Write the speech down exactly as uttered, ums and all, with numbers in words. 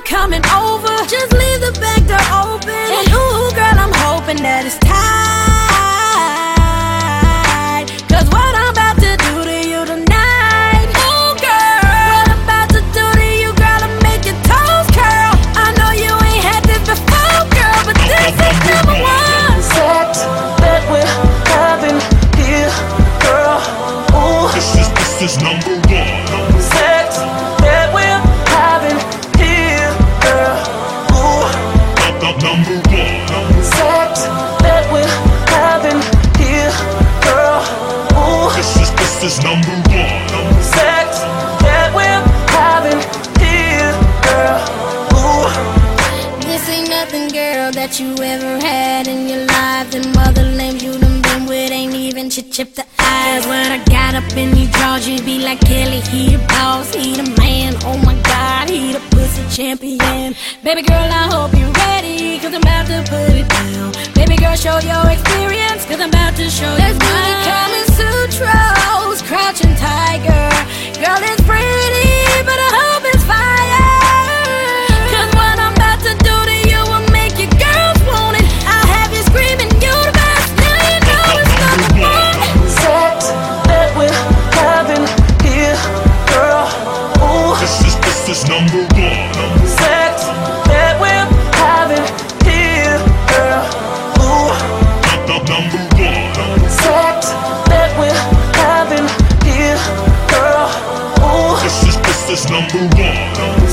coming over. Just leave the back door open. And ooh, girl, I'm hoping that it's tight. Cause what I'm about to do to you tonight, ooh, girl, what I'm about to do to you, girl, I'll make your toes curl. I know you ain't had this before, girl, but this is number one. Sex that we're having here, girl, ooh. This is, this is number one. Sex that we're having here, girl, ooh. Number one. Sex that we're having here, girl, ooh. This is, this is number one. Sex that we're having here, girl, ooh. This ain't nothing, girl, that you ever had in your life. Them other names you done been with ain't even chip chip the eyes. When I got up in these drawers, you'd be like, Kelly, he the boss, he the man. Oh my God, he the pussy champion. Baby girl, I hope you're ready, cause I'm about to put it down. Baby girl, show your experience, cause I'm about to show you mine. Let's do the Kama Sutras, crouching tiger. Girl, it's pretty, but I hope it's fire. Cause what I'm about to do to you will make your girls want it. I'll have you screaming, you the best, now you know it's number one. Sex that we're having here, girl, ooh. This is, this is number one. Sex that we're having here, girl, ooh. Number one. Sex that we're having here, girl, ooh. This is, this is number one.